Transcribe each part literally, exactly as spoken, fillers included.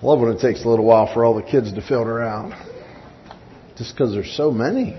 love when it takes a little while for all the kids to filter out. Just because there's so many.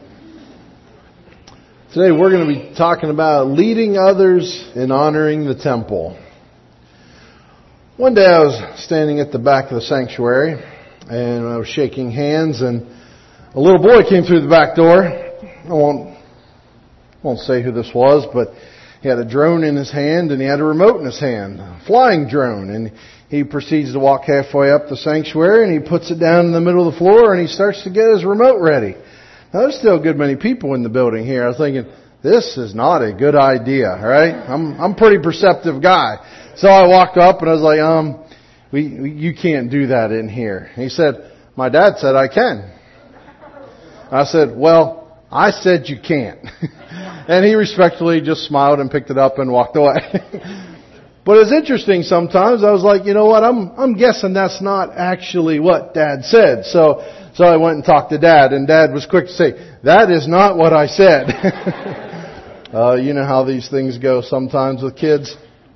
Today we're going to be talking about leading others in honoring the temple. One day I was standing at the back of the sanctuary and I was shaking hands, and a little boy came through the back door. I won't, won't say who this was, but he had a drone in his hand and he had a remote in his hand, a flying drone. And he proceeds to walk halfway up the sanctuary and he puts it down in the middle of the floor and he starts to get his remote ready. Now there's still a good many people in the building here. I was thinking, this is not a good idea, right? I'm, I'm a pretty perceptive guy. So I walked up and I was like, um, we, we you can't do that in here. And he said, my dad said I can. I said, well, I said you can't. And he respectfully just smiled and picked it up and walked away. But it's interesting sometimes. I was like, you know what? I'm I'm guessing that's not actually what Dad said. So so I went and talked to Dad, and Dad was quick to say, that is not what I said. uh, you know how these things go sometimes with kids.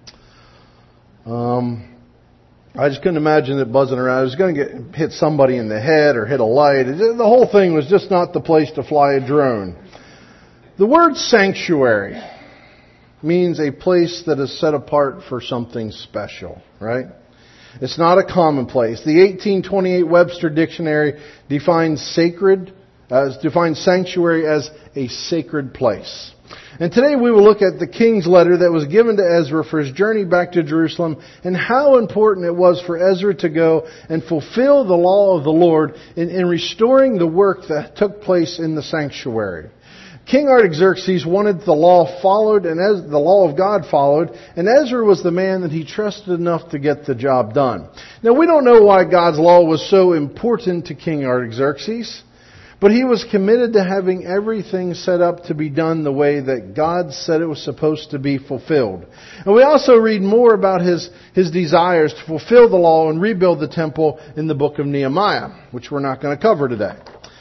Um, I just couldn't imagine it buzzing around. It was going to get hit somebody in the head or hit a light. It, the whole thing was just not the place to fly a drone. The word sanctuary means a place that is set apart for something special, right? It's not a commonplace. The eighteen twenty-eight Webster Dictionary defines sacred, uh, defines sanctuary as a sacred place. And today we will look at the king's letter that was given to Ezra for his journey back to Jerusalem and how important it was for Ezra to go and fulfill the law of the Lord in, in restoring the work that took place in the sanctuary. King Artaxerxes wanted the law followed and as the law of God followed, and Ezra was the man that he trusted enough to get the job done. Now we don't know why God's law was so important to King Artaxerxes, but he was committed to having everything set up to be done the way that God said it was supposed to be fulfilled. And we also read more about his, his desires to fulfill the law and rebuild the temple in the book of Nehemiah, which we're not going to cover today.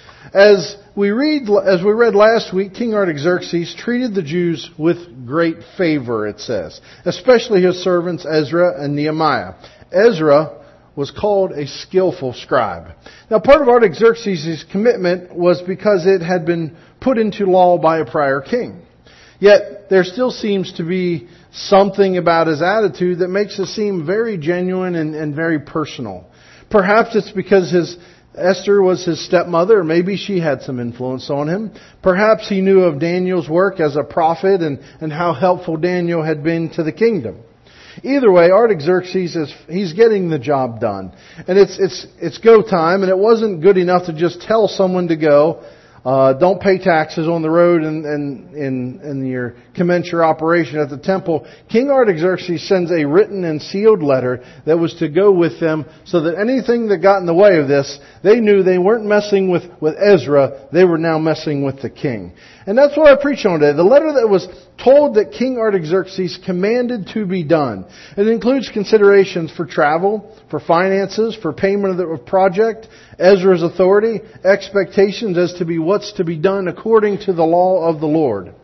As we read, as we read last week, King Artaxerxes treated the Jews with great favor, it says, especially his servants Ezra and Nehemiah. Ezra was called a skillful scribe. Now, part of Artaxerxes' commitment was because it had been put into law by a prior king. Yet, there still seems to be something about his attitude that makes it seem very genuine and, and very personal. Perhaps it's because his Esther was his stepmother, or maybe she had some influence on him. Perhaps he knew of Daniel's work as a prophet and, and how helpful Daniel had been to the kingdom. Either way, Artaxerxes is, he's getting the job done. And it's, it's, it's go time, and it wasn't good enough to just tell someone to go, uh, don't pay taxes on the road and, and, in, in your commence your operation at the temple. King Artaxerxes sends a written and sealed letter that was to go with them so that anything that got in the way of this, they knew they weren't messing with, with Ezra, they were now messing with the king. And that's what I preach on today. The letter that was told that King Artaxerxes commanded to be done. It includes considerations for travel, for finances, for payment of the project, Ezra's authority, expectations as to be what's to be done according to the law of the Lord.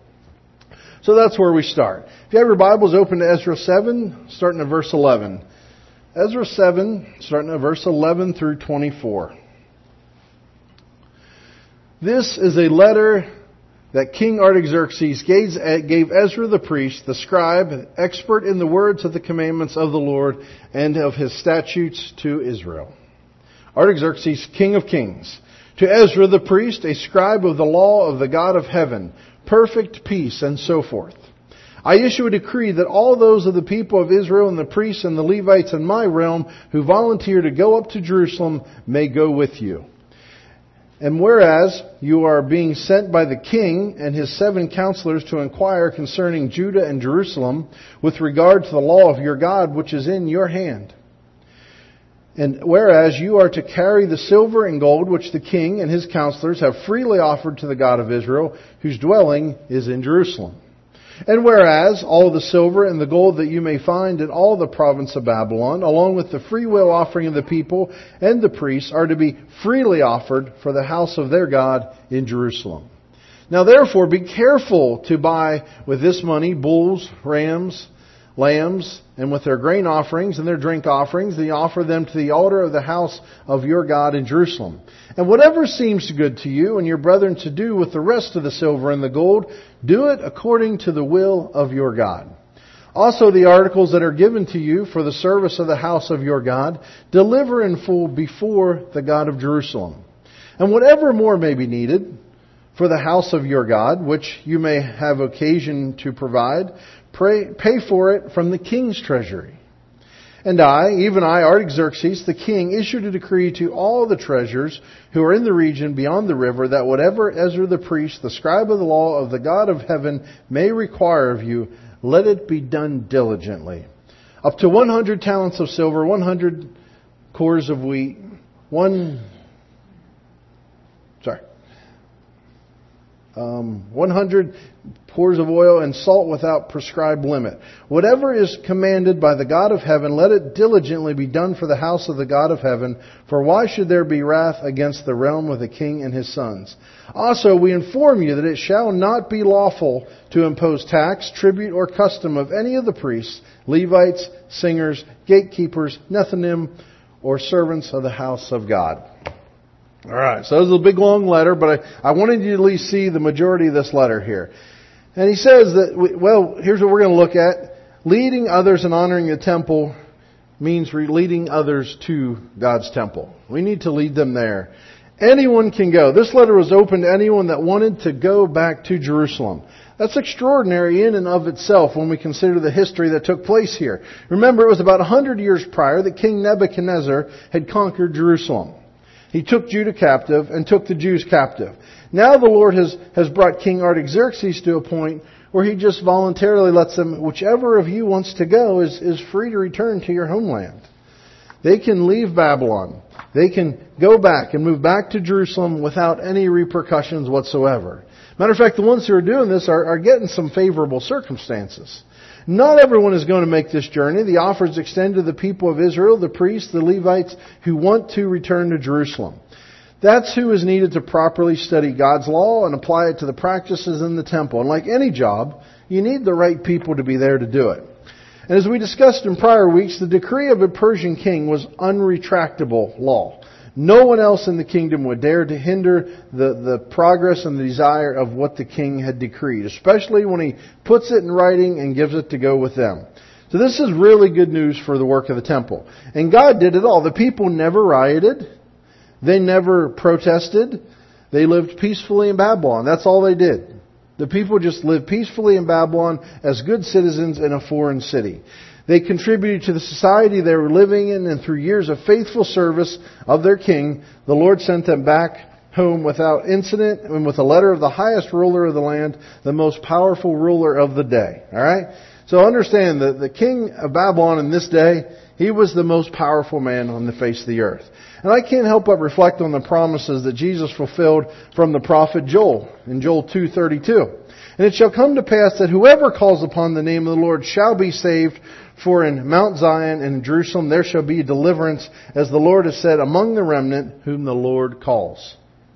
So that's where we start. If you have your Bibles, open to Ezra seven, starting at verse eleven. Ezra seven, starting at verse eleven through twenty-four. This is a letter that King Artaxerxes gave, gave Ezra the priest, the scribe, expert in the words of the commandments of the Lord and of his statutes to Israel. Artaxerxes, king of kings, to Ezra the priest, a scribe of the law of the God of heaven, perfect peace, and so forth. I issue a decree that all those of the people of Israel and the priests and the Levites in my realm who volunteer to go up to Jerusalem may go with you. And whereas you are being sent by the king and his seven counselors to inquire concerning Judah and Jerusalem with regard to the law of your God which is in your hand. And whereas you are to carry the silver and gold which the king and his counselors have freely offered to the God of Israel, whose dwelling is in Jerusalem. And whereas all the silver and the gold that you may find in all the province of Babylon, along with the freewill offering of the people and the priests, are to be freely offered for the house of their God in Jerusalem. Now therefore be careful to buy with this money bulls, rams, lambs, and with their grain offerings and their drink offerings, they offer them to the altar of the house of your God in Jerusalem. And whatever seems good to you and your brethren to do with the rest of the silver and the gold, do it according to the will of your God. Also the articles that are given to you for the service of the house of your God, deliver in full before the God of Jerusalem. And whatever more may be needed for the house of your God, which you may have occasion to provide, pray, pay for it from the king's treasury. And I, even I, Artaxerxes, the king, issued a decree to all the treasurers who are in the region beyond the river, that whatever Ezra the priest, the scribe of the law of the God of heaven, may require of you, let it be done diligently. Up to one hundred talents of silver, one hundred cores of wheat, one, sorry, um, one hundred cores of oil, and salt without prescribed limit. Whatever is commanded by the God of heaven, let it diligently be done for the house of the God of heaven. For why should there be wrath against the realm of the king and his sons? Also, we inform you that it shall not be lawful to impose tax, tribute, or custom of any of the priests, Levites, singers, gatekeepers, Nethinim, or servants of the house of God. All right, so this is a big long letter, but I, I wanted you to at least see the majority of this letter here. And he says that, we, well, here's what we're going to look at. Leading others and honoring the temple means leading others to God's temple. We need to lead them there. Anyone can go. This letter was open to anyone that wanted to go back to Jerusalem. That's extraordinary in and of itself when we consider the history that took place here. Remember, it was about one hundred years prior that King Nebuchadnezzar had conquered Jerusalem. He took Judah captive and took the Jews captive. Now the Lord has, has brought King Artaxerxes to a point where he just voluntarily lets them, whichever of you wants to go is, is free to return to your homeland. They can leave Babylon. They can go back and move back to Jerusalem without any repercussions whatsoever. Matter of fact, the ones who are doing this are, are getting some favorable circumstances. Not everyone is going to make this journey. The offer is extended to the people of Israel, the priests, the Levites, who want to return to Jerusalem. That's who is needed to properly study God's law and apply it to the practices in the temple. And like any job, you need the right people to be there to do it. And as we discussed in prior weeks, the decree of a Persian king was unretractable law. No one else in the kingdom would dare to hinder the, the progress and the desire of what the king had decreed, especially when he puts it in writing and gives it to go with them. So this is really good news for the work of the temple. And God did it all. The people never rioted. They never protested. They lived peacefully in Babylon. That's all they did. The people just lived peacefully in Babylon as good citizens in a foreign city. They contributed to the society they were living in, and through years of faithful service of their king, the Lord sent them back home without incident and with a letter of the highest ruler of the land, the most powerful ruler of the day. All right? So understand that the king of Babylon in this day, he was the most powerful man on the face of the earth. And I can't help but reflect on the promises that Jesus fulfilled from the prophet Joel in Joel two thirty-two. And it shall come to pass that whoever calls upon the name of the Lord shall be saved. For in Mount Zion and in Jerusalem there shall be deliverance, as the Lord has said, among the remnant whom the Lord calls.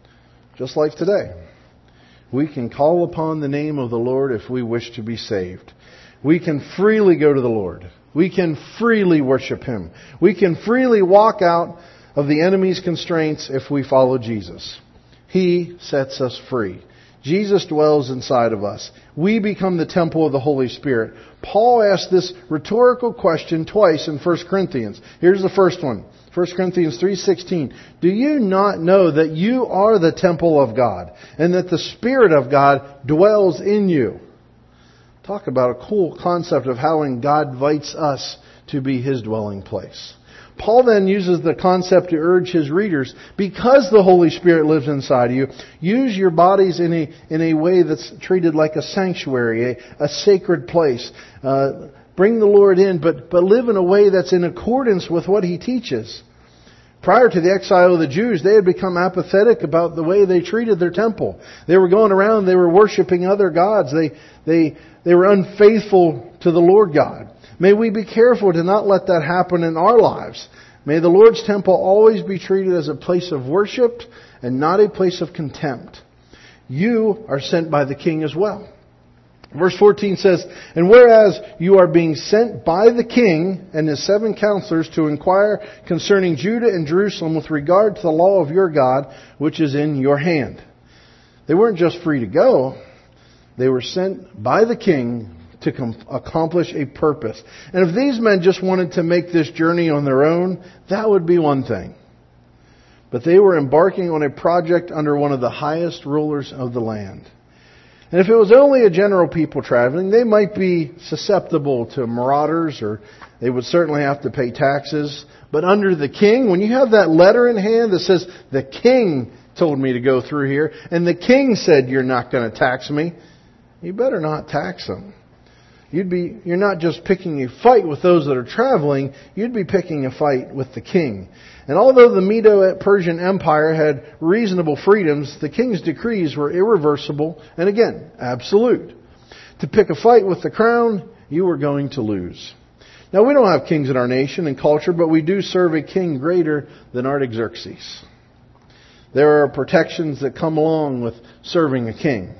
Just like today. We can call upon the name of the Lord if we wish to be saved. We can freely go to the Lord. We can freely worship Him. We can freely walk out of the enemy's constraints if we follow Jesus. He sets us free. Jesus dwells inside of us. We become the temple of the Holy Spirit. Paul asked this rhetorical question twice in First Corinthians. Here's the first one. First Corinthians three sixteen. Do you not know that you are the temple of God and that the Spirit of God dwells in you? Talk about a cool concept of how God invites us to be His dwelling place. Paul then uses the concept to urge his readers, because the Holy Spirit lives inside of you, use your bodies in a in a way that's treated like a sanctuary, a, a sacred place. Uh, bring the Lord in, but, but live in a way that's in accordance with what He teaches. Prior to the exile of the Jews, they had become apathetic about the way they treated their temple. They were going around, they were worshiping other gods. They, they, they were unfaithful to the Lord God. May we be careful to not let that happen in our lives. May the Lord's temple always be treated as a place of worship and not a place of contempt. You are sent by the King as well. Verse fourteen says, "And whereas you are being sent by the king and his seven counselors to inquire concerning Judah and Jerusalem with regard to the law of your God, which is in your hand." They weren't just free to go. They were sent by the king to com- accomplish a purpose. And if these men just wanted to make this journey on their own, that would be one thing. But they were embarking on a project under one of the highest rulers of the land. And if it was only a general people traveling, they might be susceptible to marauders, or they would certainly have to pay taxes. But under the king, when you have that letter in hand that says, "The king told me to go through here, and the king said you're not going to tax me," you better not tax them. You'd be, you're not just picking a fight with those that are traveling, you'd be picking a fight with the king. And although the Medo-Persian Empire had reasonable freedoms, the king's decrees were irreversible and, again, absolute. To pick a fight with the crown, you were going to lose. Now, we don't have kings in our nation and culture, but we do serve a king greater than Artaxerxes. There are protections that come along with serving a king.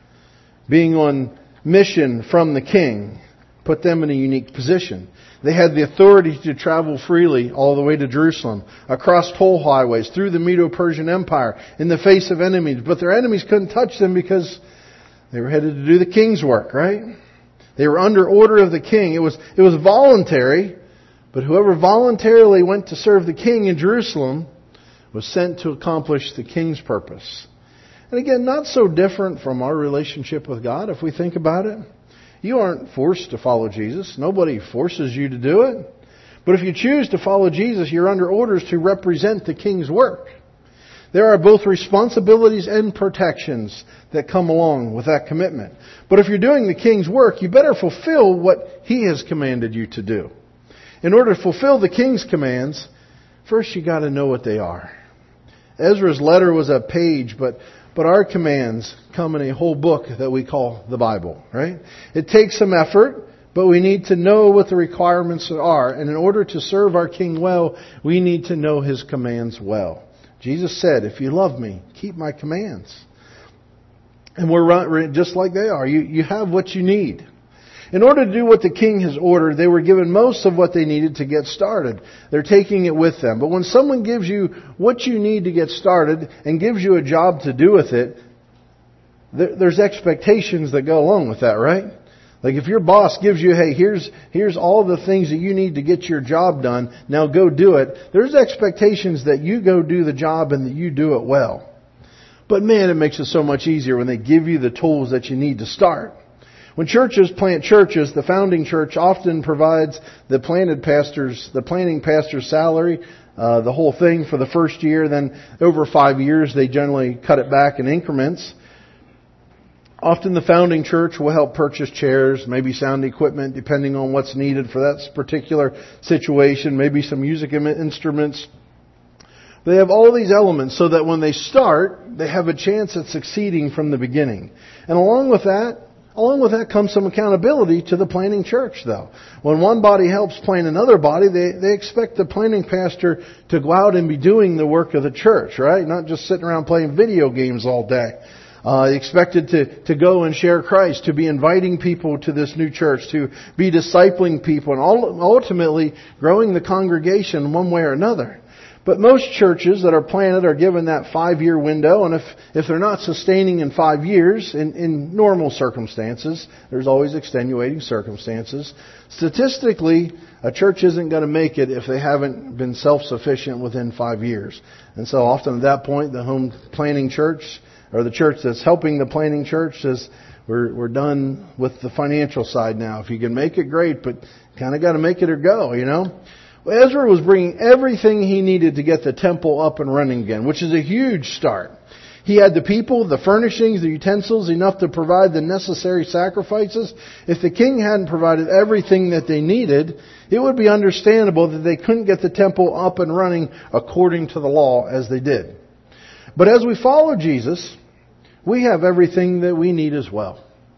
Being on mission from the king put them in a unique position. They had the authority to travel freely all the way to Jerusalem, across toll highways, through the Medo-Persian Empire, in the face of enemies. But their enemies couldn't touch them because they were headed to do the king's work, right? They were under order of the king. It was, it was voluntary, but whoever voluntarily went to serve the king in Jerusalem was sent to accomplish the king's purpose. And again, not so different from our relationship with God, if we think about it. You aren't forced to follow Jesus. Nobody forces you to do it. But if you choose to follow Jesus, you're under orders to represent the king's work. There are both responsibilities and protections that come along with that commitment. But if you're doing the king's work, you better fulfill what he has commanded you to do. In order to fulfill the king's commands, first you got to know what they are. Ezra's letter was a page, but But our commands come in a whole book that we call the Bible, right? It takes some effort, but we need to know what the requirements are. And in order to serve our King well, we need to know His commands well. Jesus said, "If you love me, keep my commands." And we're just like they are. You, you have what you need. In order to do what the king has ordered, they were given most of what they needed to get started. They're taking it with them. But when someone gives you what you need to get started and gives you a job to do with it, there's expectations that go along with that, right? Like if your boss gives you, "Hey, here's here's all the things that you need to get your job done. Now go do it." There's expectations that you go do the job and that you do it well. But man, it makes it so much easier when they give you the tools that you need to start. When churches plant churches, the founding church often provides the planted pastor's, the planting pastor's salary, uh, the whole thing for the first year. Then over five years, they generally cut it back in increments. Often the founding church will help purchase chairs, maybe sound equipment, depending on what's needed for that particular situation, maybe some music instruments. They have all these elements so that when they start, they have a chance at succeeding from the beginning. And along with that, Along with that comes some accountability to the planting church, though. When one body helps plant another body, they, they expect the planting pastor to go out and be doing the work of the church, right? Not just sitting around playing video games all day. Uh, expected to, to go and share Christ, to be inviting people to this new church, to be discipling people, and ultimately growing the congregation one way or another. But most churches that are planted are given that five-year window, and if, if they're not sustaining in five years, in, in normal circumstances, there's always extenuating circumstances, statistically, a church isn't going to make it if they haven't been self-sufficient within five years. And so often at that point, the home planting church, or the church that's helping the planting church, says, we're, we're done with the financial side now. If you can make it, great, but kind of got to make it or go, you know? Well, Ezra was bringing everything he needed to get the temple up and running again, which is a huge start. He had the people, the furnishings, the utensils, enough to provide the necessary sacrifices. If the king hadn't provided everything that they needed, it would be understandable that they couldn't get the temple up and running according to the law as they did. But as we follow Jesus, we have everything that we need as well.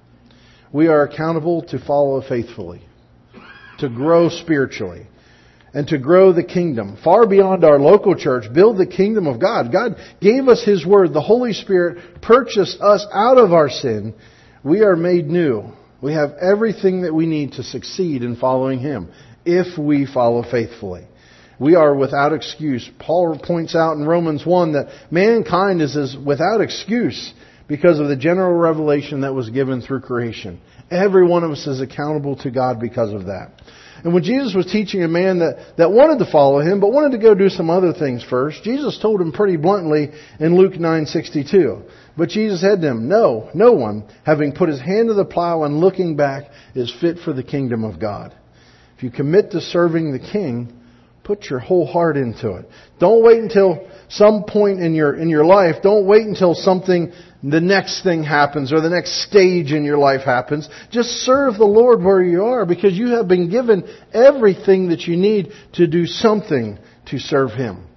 We are accountable to follow faithfully, to grow spiritually, and to grow the kingdom far beyond our local church, build the kingdom of God. God gave us His Word. The Holy Spirit purchased us out of our sin. We are made new We have everything that we need to succeed in following Him if we follow faithfully. We are without excuse. Paul points out in Romans one that mankind is, is without excuse because of the general revelation that was given through creation. Every one of us is accountable to God because of that. And when Jesus was teaching a man that, that wanted to follow Him, but wanted to go do some other things first, Jesus told him pretty bluntly in Luke nine sixty-two. But Jesus said to him, No, no one, having put his hand to the plow and looking back, is fit for the kingdom of God. If you commit to serving the King, put your whole heart into it. Don't wait until some point in your in your life. Don't wait until something, the next thing happens or the next stage in your life happens. Just serve the Lord where you are, because you have been given everything that you need to do something to serve Him.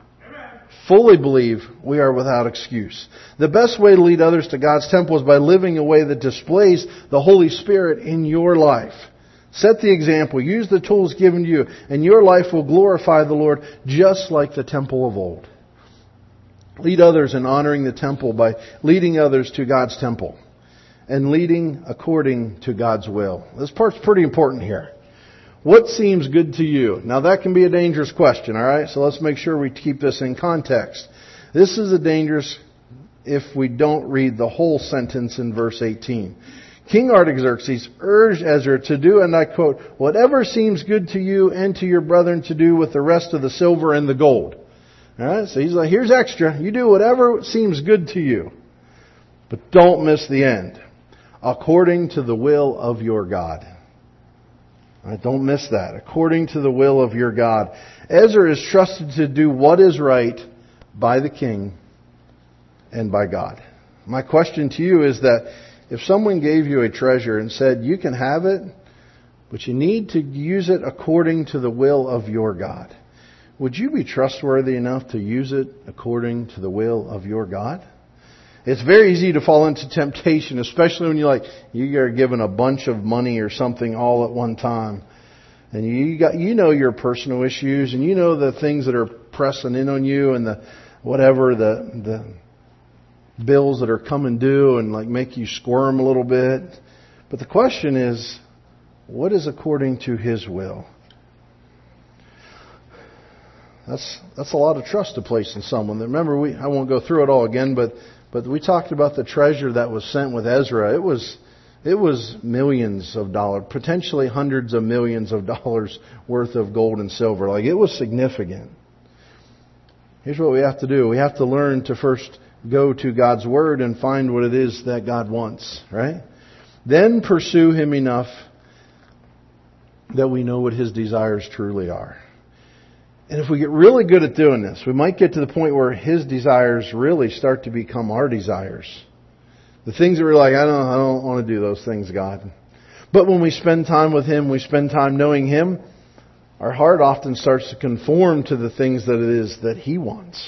Fully believe we are without excuse. The best way to lead others to God's temple is by living a way that displays the Holy Spirit in your life. Set the example. Use the tools given to you, and your life will glorify the Lord just like the temple of old. Lead others in honoring the temple by leading others to God's temple and leading according to God's will. This part's pretty important here. What seems good to you? Now that can be a dangerous question, all right? So let's make sure we keep this in context. This is a dangerous if we don't read the whole sentence in verse eighteen. King Artaxerxes urged Ezra to do, and I quote, whatever seems good to you and to your brethren to do with the rest of the silver and the gold. All right, so he's like, here's extra. You do whatever seems good to you. But don't miss the end. According to the will of your God. All right, don't miss that. According to the will of your God. Ezra is trusted to do what is right by the king and by God. My question to you is that if someone gave you a treasure and said, you can have it, but you need to use it according to the will of your God, would you be trustworthy enough to use it according to the will of your God? It's very easy to fall into temptation, especially when you like you are given a bunch of money or something all at one time. And you got you know your personal issues, and you know the things that are pressing in on you, and the whatever the the bills that are coming due and like make you squirm a little bit. But the question is, what is according to His will? That's that's a lot of trust to place in someone. Remember, we I won't go through it all again, but but we talked about the treasure that was sent with Ezra. It was it was millions of dollars, potentially hundreds of millions of dollars worth of gold and silver. Like, it was significant. Here's what we have to do. We have to learn to first go to God's Word and find what it is that God wants, right? Then pursue Him enough that we know what His desires truly are. And if we get really good at doing this, we might get to the point where His desires really start to become our desires. The things that we're like, I don't, I don't want to do those things, God. But when we spend time with Him, we spend time knowing Him, our heart often starts to conform to the things that it is that He wants.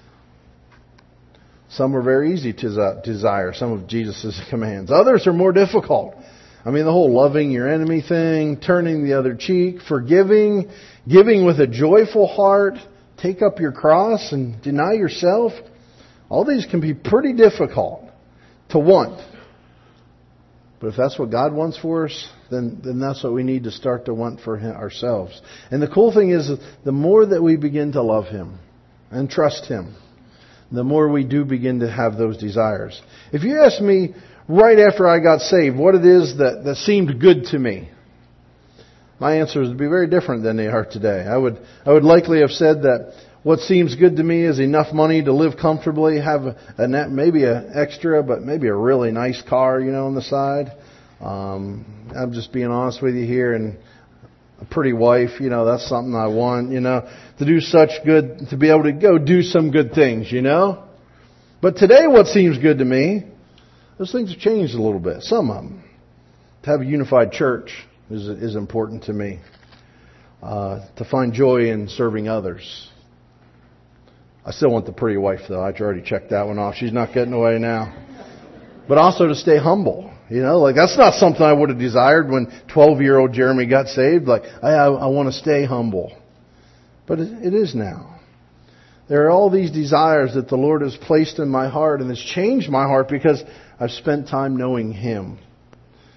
Some are very easy to desire, some of Jesus' commands. Others are more difficult. I mean, the whole loving your enemy thing, turning the other cheek, forgiving, giving with a joyful heart, take up your cross and deny yourself. All these can be pretty difficult to want. But if that's what God wants for us, then, then that's what we need to start to want for Him, ourselves. And the cool thing is, the more that we begin to love Him and trust Him, the more we do begin to have those desires. If you ask me right after I got saved what it is that, that seemed good to me, my answers would be very different than they are today. I would I would likely have said that what seems good to me is enough money to live comfortably, have a, a net, maybe an extra, but maybe a really nice car, you know, on the side. Um, I'm just being honest with you here, and a pretty wife, you know, that's something I want, you know, to do such good, to be able to go do some good things, you know. But today what seems good to me, those things have changed a little bit, some of them. To have a unified church is is important to me. Uh, to find joy in serving others. I still want the pretty wife, though. I already checked that one off. She's not getting away now. But also to stay humble. You know, like that's not something I would have desired when twelve-year-old Jeremy got saved. Like, I, I, I want to stay humble. But it, it is now. There are all these desires that the Lord has placed in my heart, and has changed my heart because I've spent time knowing Him.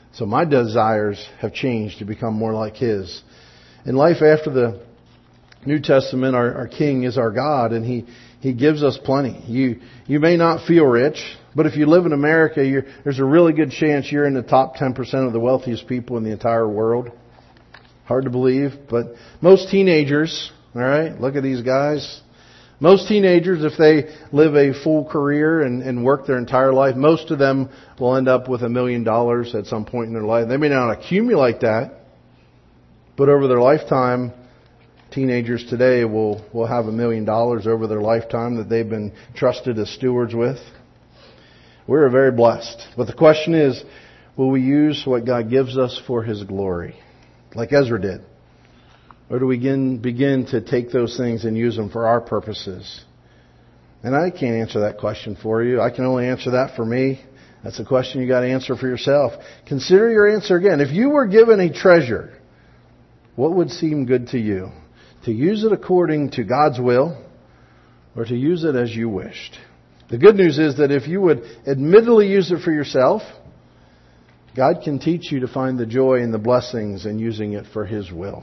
So my desires have changed to become more like His. In life after the New Testament, our, our King is our God, and He, He gives us plenty. You, you may not feel rich, but if you live in America, you're, there's a really good chance you're in the top ten percent of the wealthiest people in the entire world. Hard to believe, but most teenagers, all right, look at these guys. Most teenagers, if they live a full career and, and work their entire life, most of them will end up with a million dollars at some point in their life. They may not accumulate that, but over their lifetime, teenagers today will, will have a million dollars over their lifetime that they've been trusted as stewards with. We're very blessed. But the question is, will we use what God gives us for His glory, like Ezra did? Or do we begin, begin to take those things and use them for our purposes? And I can't answer that question for you. I can only answer that for me. That's a question you got to answer for yourself. Consider your answer again. If you were given a treasure, what would seem good to you? To use it according to God's will, or to use it as you wished? The good news is that if you would admittedly use it for yourself, God can teach you to find the joy and the blessings in using it for His will.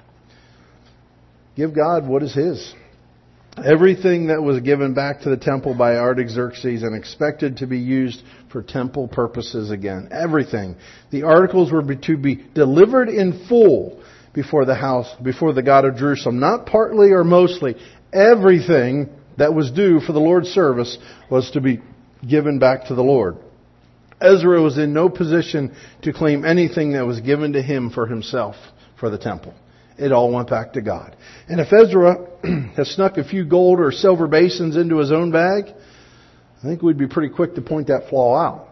Give God what is His. Everything that was given back to the temple by Artaxerxes and expected to be used for temple purposes again. Everything. The articles were to be delivered in full before the house, before the God of Jerusalem. Not partly or mostly. Everything that was due for the Lord's service was to be given back to the Lord. Ezra was in no position to claim anything that was given to him for himself, for the temple. It all went back to God. And if Ezra has snuck a few gold or silver basins into his own bag, I think we'd be pretty quick to point that flaw out.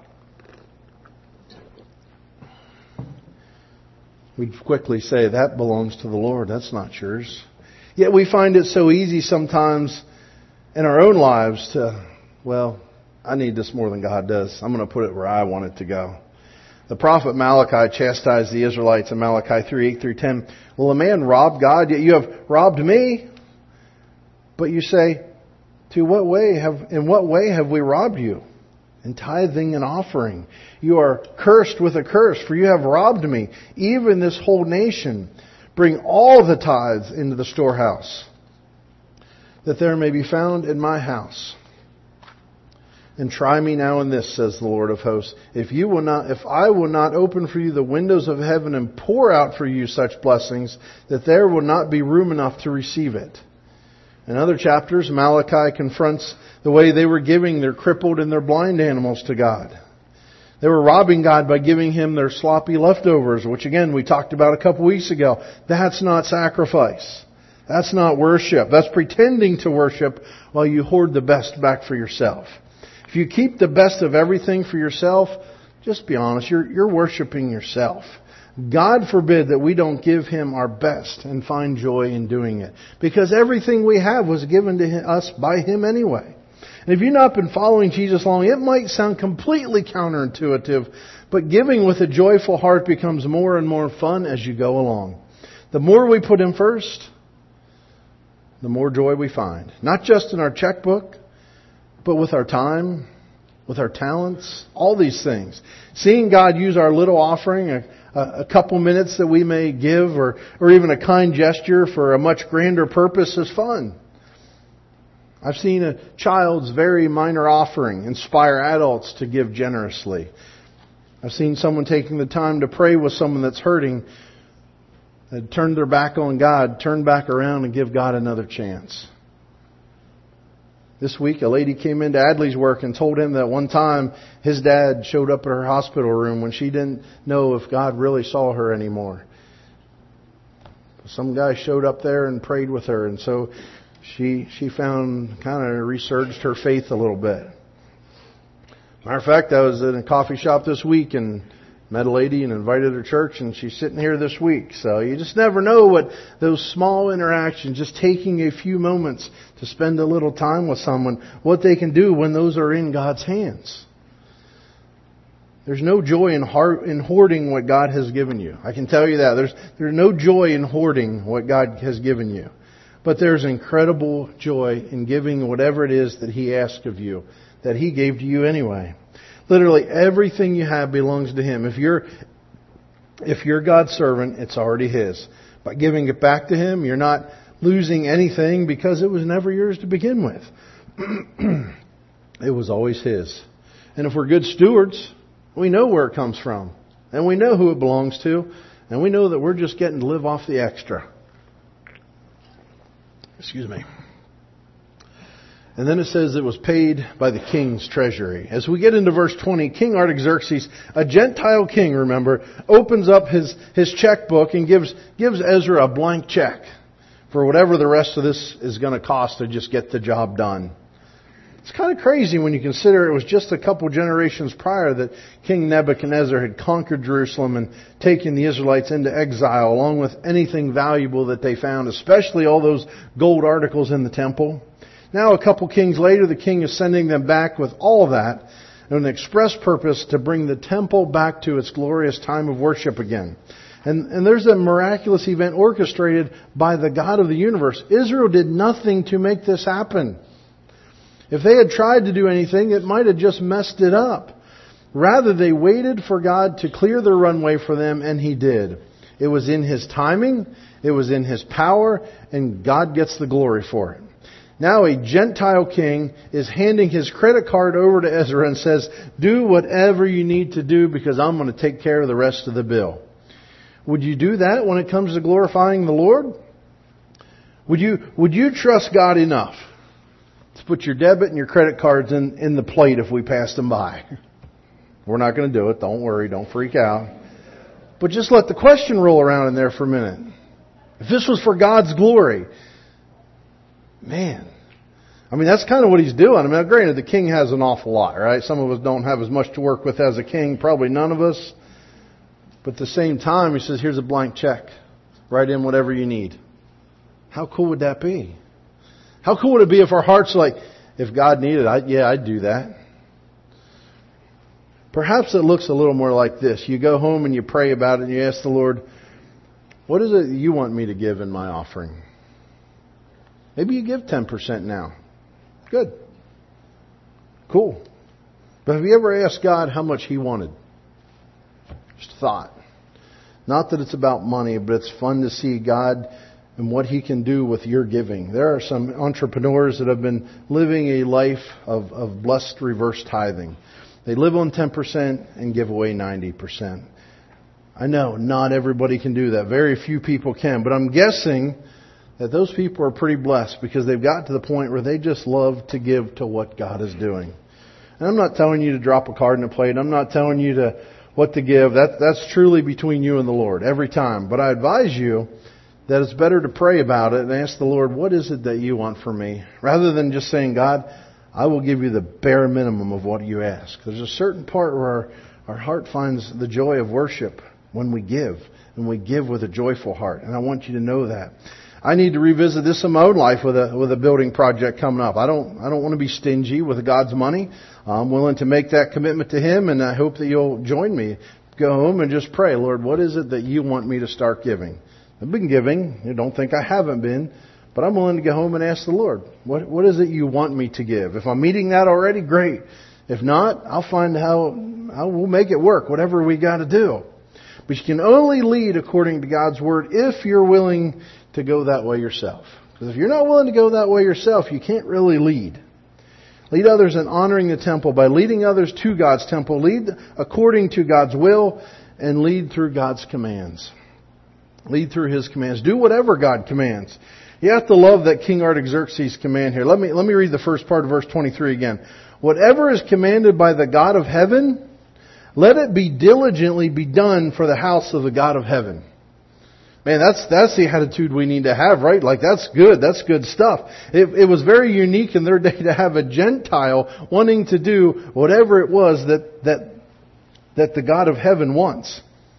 We'd quickly say, that belongs to the Lord. That's not yours. Yet we find it so easy sometimes in our own lives to, well, I need this more than God does. I'm going to put it where I want it to go. The prophet Malachi chastised the Israelites in Malachi three, eight through ten. Will a man rob God? Yet you have robbed me. But you say, to what way have, in what way have we robbed you? In tithing and offering. You are cursed with a curse, for you have robbed me, even this whole nation. Bring all the tithes into the storehouse, that there may be found in my house. And try me now in this, says the Lord of hosts. If you will not, if I will not open for you the windows of heaven and pour out for you such blessings, that there will not be room enough to receive it. In other chapters, Malachi confronts the way they were giving their crippled and their blind animals to God. They were robbing God by giving Him their sloppy leftovers, which again we talked about a couple weeks ago. That's not sacrifice. That's not worship. That's pretending to worship while you hoard the best back for yourself. If you keep the best of everything for yourself, just be honest, you're, you're worshiping yourself. God forbid that we don't give Him our best and find joy in doing it. Because everything we have was given to us by Him anyway. And if you've not been following Jesus long, it might sound completely counterintuitive, but giving with a joyful heart becomes more and more fun as you go along. The more we put Him first, the more joy we find. Not just in our checkbook, but with our time, with our talents, all these things. Seeing God use our little offering, a, a couple minutes that we may give, or, or even a kind gesture for a much grander purpose is fun. I've seen a child's very minor offering inspire adults to give generously. I've seen someone taking the time to pray with someone that's hurting, that turned their back on God, turn back around and give God another chance. This week, a lady came into Adley's work and told him that one time his dad showed up at her hospital room when she didn't know if God really saw her anymore. Some guy showed up there and prayed with her, and so she she found, kind of resurged her faith a little bit. Matter of fact, I was in a coffee shop this week and met a lady and invited her to church, and she's sitting here this week. So you just never know what those small interactions, just taking a few moments to spend a little time with someone, what they can do when those are in God's hands. There's no joy in, heart, in hoarding what God has given you. I can tell you that. There's, there's no joy in hoarding what God has given you. But there's incredible joy in giving whatever it is that He asked of you, that He gave to you anyway. Literally everything you have belongs to Him. If you're If you're God's servant, it's already His. By giving it back to Him, you're not losing anything because it was never yours to begin with. It was always His. And if we're good stewards, we know where it comes from. And we know who it belongs to. And we know that we're just getting to live off the extra. Excuse me. And then it says it was paid by the king's treasury. As we get into verse twenty, King Artaxerxes, a Gentile king, remember, opens up his, his checkbook and gives, gives Ezra a blank check for whatever the rest of this is going to cost to just get the job done. It's kind of crazy when you consider it was just a couple generations prior that King Nebuchadnezzar had conquered Jerusalem and taken the Israelites into exile along with anything valuable that they found, especially all those gold articles in the temple. Now a couple kings later, the king is sending them back with all of that and an express purpose to bring the temple back to its glorious time of worship again. And, and there's a miraculous event orchestrated by the God of the universe. Israel did nothing to make this happen. If they had tried to do anything, it might have just messed it up. Rather, they waited for God to clear the runway for them, and He did. It was in His timing, it was in His power, and God gets the glory for it. Now a Gentile king is handing his credit card over to Ezra and says, do whatever you need to do because I'm going to take care of the rest of the bill. Would you do that when it comes to glorifying the Lord? Would you, would you trust God enough to put your debit and your credit cards in, in the plate if we pass them by? We're not going to do it. Don't worry. Don't freak out. But just let the question roll around in there for a minute. If this was for God's glory, man, I mean, that's kind of what he's doing. I mean, granted, the king has an awful lot, right? Some of us don't have as much to work with as a king. Probably none of us. But at the same time, he says, here's a blank check. Write in whatever you need. How cool would that be? How cool would it be if our hearts are like, if God needed, I, yeah, I'd do that. Perhaps it looks a little more like this. You go home and you pray about it and you ask the Lord, what is it you want me to give in my offering? Maybe you give ten percent now. Good. Cool. But have you ever asked God how much He wanted? Just a thought. Not that it's about money, but it's fun to see God and what He can do with your giving. There are some entrepreneurs that have been living a life of, of blessed reverse tithing. They live on ten percent and give away ninety percent. I know not everybody can do that. Very few people can. But I'm guessing that those people are pretty blessed because they've got to the point where they just love to give to what God is doing. And I'm not telling you to drop a card in a plate. I'm not telling you to what to give. That, that's truly between you and the Lord every time. But I advise you that it's better to pray about it and ask the Lord, what is it that you want from me? Rather than just saying, God, I will give you the bare minimum of what you ask. There's a certain part where our, our heart finds the joy of worship when we give. And we give with a joyful heart. And I want you to know that. I need to revisit this in my own life with a with a building project coming up. I don't I don't want to be stingy with God's money. I'm willing to make that commitment to Him, and I hope that you'll join me. Go home and just pray, Lord, what is it that you want me to start giving? I've been giving. You don't think I haven't been, but I'm willing to go home and ask the Lord, what what is it you want me to give? If I'm meeting that already, great. If not, I'll find how how we'll make it work. Whatever we got to do. But you can only lead according to God's Word if you're willing to go that way yourself. Because if you're not willing to go that way yourself, you can't really lead. Lead others in honoring the temple by leading others to God's temple. Lead according to God's will and lead through God's commands. Lead through His commands. Do whatever God commands. You have to love that King Artaxerxes' command here. Let me, let me read the first part of verse twenty-three again. Whatever is commanded by the God of heaven, let it be diligently be done for the house of the God of heaven. Man, that's that's the attitude we need to have, right? Like, that's good. That's good stuff. It, it was very unique in their day to have a Gentile wanting to do whatever it was that that that the God of heaven wants.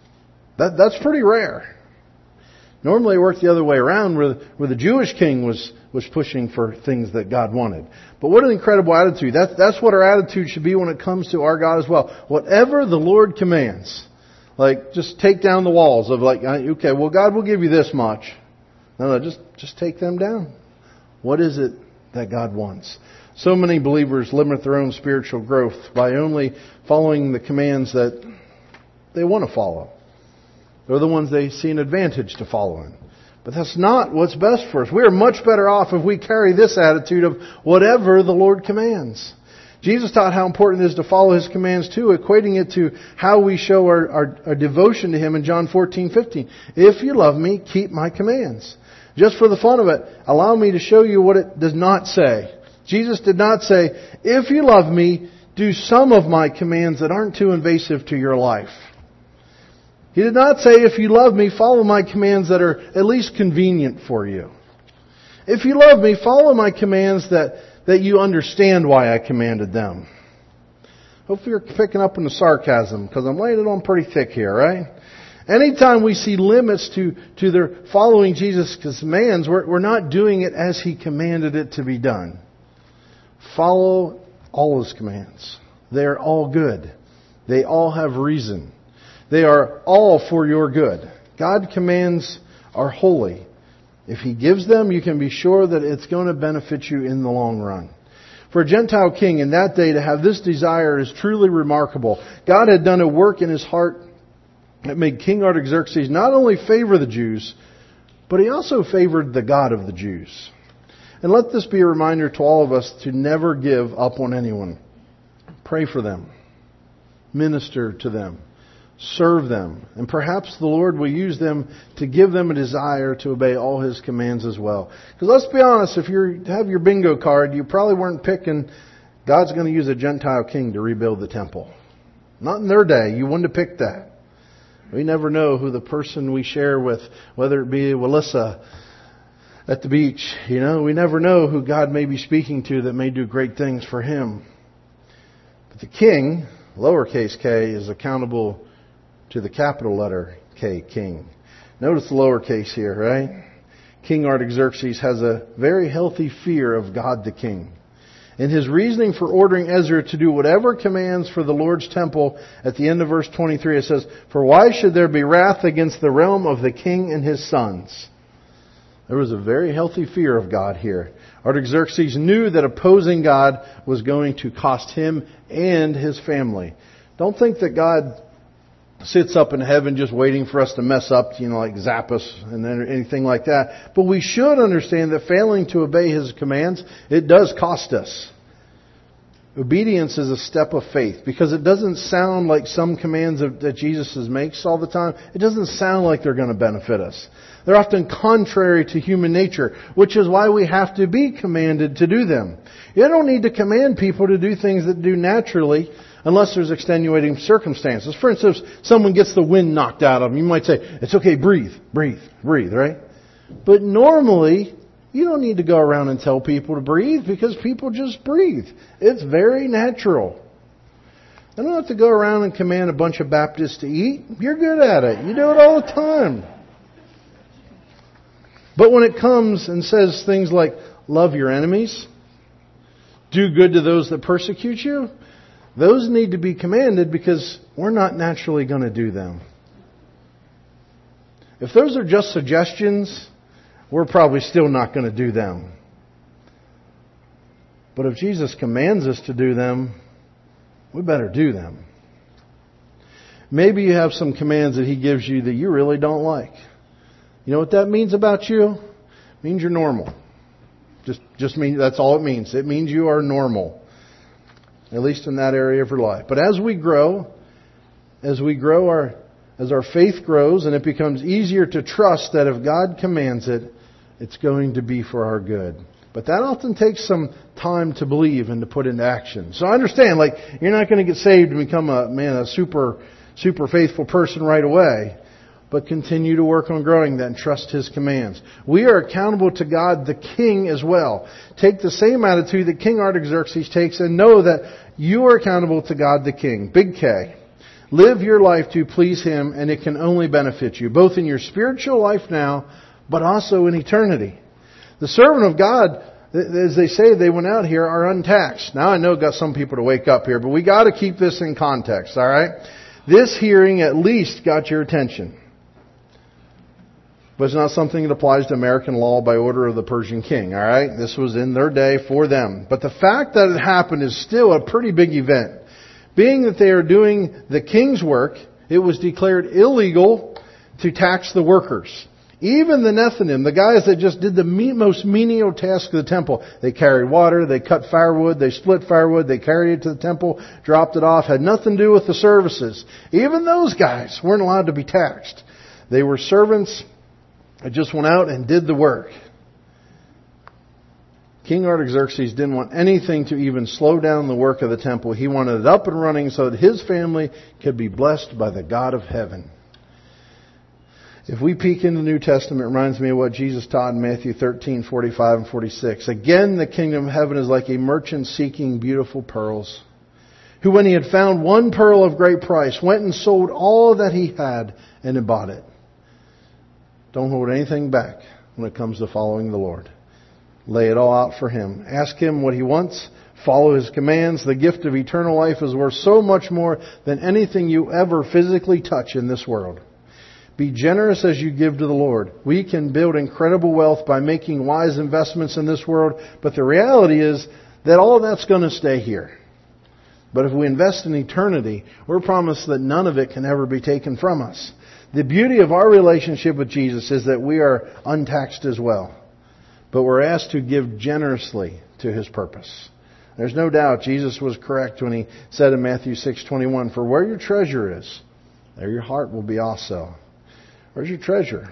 That that's pretty rare. Normally it worked the other way around, where, where the Jewish king was, was pushing for things that God wanted. But what an incredible attitude. That's, that's what our attitude should be when it comes to our God as well. Whatever the Lord commands. Like, just take down the walls of like, okay, well, God will give you this much. No, no, just, just take them down. What is it that God wants? So many believers limit their own spiritual growth by only following the commands that they want to follow. They're the ones they see an advantage to following. But that's not what's best for us. We are much better off if we carry this attitude of whatever the Lord commands. Jesus taught how important it is to follow His commands too, equating it to how we show our, our, our devotion to Him in John fourteen fifteen. If you love me, keep my commands. Just for the fun of it, allow me to show you what it does not say. Jesus did not say, if you love me, do some of my commands that aren't too invasive to your life. He did not say, if you love me, follow my commands that are at least convenient for you. If you love me, follow my commands that, that you understand why I commanded them. Hopefully you're picking up on the sarcasm, because I'm laying it on pretty thick here, right? Anytime we see limits to, to their following Jesus' commands, we're, we're not doing it as He commanded it to be done. Follow all His commands. They're all good. They all have reason. They are all for your good. God's commands are holy. If He gives them, you can be sure that it's going to benefit you in the long run. For a Gentile king in that day to have this desire is truly remarkable. God had done a work in his heart that made King Artaxerxes not only favor the Jews, but he also favored the God of the Jews. And let this be a reminder to all of us to never give up on anyone. Pray for them. Minister to them. Serve them. And perhaps the Lord will use them to give them a desire to obey all His commands as well. Because let's be honest, if you have your bingo card, you probably weren't picking God's going to use a Gentile king to rebuild the temple. Not in their day. You wouldn't have picked that. We never know who the person we share with, whether it be Walissa at the beach. You know, we never know who God may be speaking to that may do great things for him. But the king, lowercase k, is accountable to the capital letter K, king. Notice the lowercase here, right? King Artaxerxes has a very healthy fear of God the King. In his reasoning for ordering Ezra to do whatever commands for the Lord's temple, at the end of verse twenty-three it says, "For why should there be wrath against the realm of the king and his sons?" There was a very healthy fear of God here. Artaxerxes knew that opposing God was going to cost him and his family. Don't think that God sits up in heaven just waiting for us to mess up, you know, like zap us and anything like that. But we should understand that failing to obey His commands, it does cost us. Obedience is a step of faith, because it doesn't sound like some commands of, that Jesus makes all the time. It doesn't sound like they're going to benefit us. They're often contrary to human nature, which is why we have to be commanded to do them. You don't need to command people to do things that do naturally unless there's extenuating circumstances. For instance, if someone gets the wind knocked out of them, you might say, it's okay, breathe, breathe, breathe, right? But normally, you don't need to go around and tell people to breathe, because people just breathe. It's very natural. I don't have to go around and command a bunch of Baptists to eat. You're good at it. You do it all the time. But when it comes and says things like, love your enemies, do good to those that persecute you, those need to be commanded, because we're not naturally going to do them. If those are just suggestions, we're probably still not going to do them. But if Jesus commands us to do them, we better do them. Maybe you have some commands that He gives you that you really don't like. You know what that means about you? It means you're normal. Just, just mean that's all it means. It means you are normal. At least in that area of your life. But as we grow, as we grow our, as our faith grows, and it becomes easier to trust that if God commands it, it's going to be for our good. But that often takes some time to believe and to put into action. So I understand, like, you're not going to get saved and become a, man, a super, super faithful person right away. But continue to work on growing that and trust His commands. We are accountable to God the King as well. Take the same attitude that King Artaxerxes takes and know that you are accountable to God the King. Big K. Live your life to please Him, and it can only benefit you, both in your spiritual life now, but also in eternity. The servant of God, as they say, they went out here, are untaxed. Now I know I've got some people to wake up here, but we got to keep this in context, all right? This hearing at least got your attention. But it's not something that applies to American law by order of the Persian king, all right? This was in their day for them. But the fact that it happened is still a pretty big event. Being that they are doing the king's work, it was declared illegal to tax the workers. Even the Nethinim, the guys that just did the most menial task of the temple. They carried water, they cut firewood, they split firewood, they carried it to the temple, dropped it off, had nothing to do with the services. Even those guys weren't allowed to be taxed. They were servants that just went out and did the work. King Artaxerxes didn't want anything to even slow down the work of the temple. He wanted it up and running so that his family could be blessed by the God of heaven. If we peek in the New Testament, it reminds me of what Jesus taught in Matthew thirteen, forty-five and forty-six. Again, the kingdom of heaven is like a merchant seeking beautiful pearls, who when he had found one pearl of great price, went and sold all that he had and had bought it. Don't hold anything back when it comes to following the Lord. Lay it all out for Him. Ask Him what He wants. Follow His commands. The gift of eternal life is worth so much more than anything you ever physically touch in this world. Be generous as you give to the Lord. We can build incredible wealth by making wise investments in this world, but the reality is that all of that's going to stay here. But if we invest in eternity, we're promised that none of it can ever be taken from us. The beauty of our relationship with Jesus is that we are untaxed as well. But we're asked to give generously to His purpose. There's no doubt Jesus was correct when He said in Matthew six twenty-one, "For where your treasure is, there your heart will be also." Where's your treasure?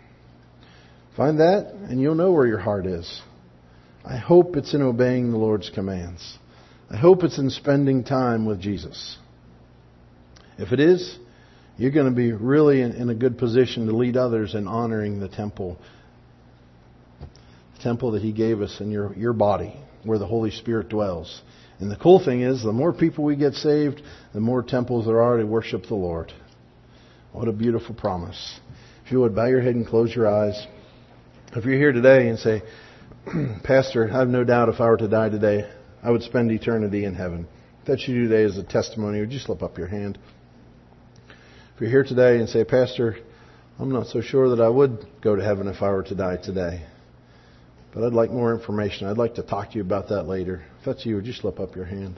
Find that and you'll know where your heart is. I hope it's in obeying the Lord's commands. I hope it's in spending time with Jesus. If it is, you're going to be really in, in a good position to lead others in honoring the temple. The temple that He gave us in your, your body, where the Holy Spirit dwells. And the cool thing is, the more people we get saved, the more temples there are to worship the Lord. What a beautiful promise. If you would, bow your head and close your eyes. If you're here today and say, "Pastor, I have no doubt if I were to die today, I would spend eternity in heaven." If that's you today as a testimony, would you slip up your hand? If you're here today and say, "Pastor, I'm not so sure that I would go to heaven if I were to die today, but I'd like more information. I'd like to talk to you about that later." If that's you, would you slip up your hand?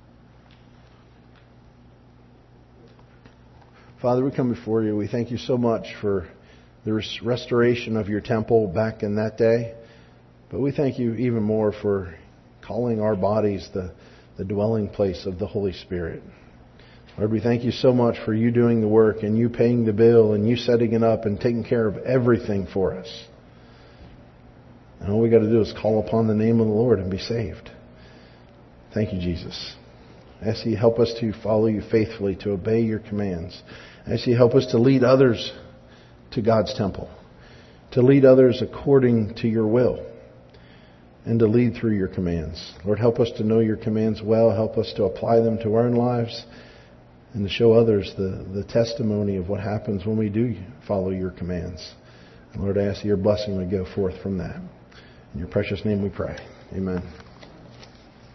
Father, we come before You. We thank You so much for the restoration of Your temple back in that day. But we thank You even more for calling our bodies the, the dwelling place of the Holy Spirit. Lord, we thank You so much for You doing the work and You paying the bill and You setting it up and taking care of everything for us. And all we got to do is call upon the name of the Lord and be saved. Thank You, Jesus. I ask You help us to follow You faithfully, to obey Your commands. I ask You help us to lead others to God's temple, to lead others according to Your will, and to lead through Your commands. Lord, help us to know Your commands well. Help us to apply them to our own lives and to show others the, the testimony of what happens when we do follow Your commands. And Lord, I ask Your blessing would go forth from that. In Your precious name we pray. Amen.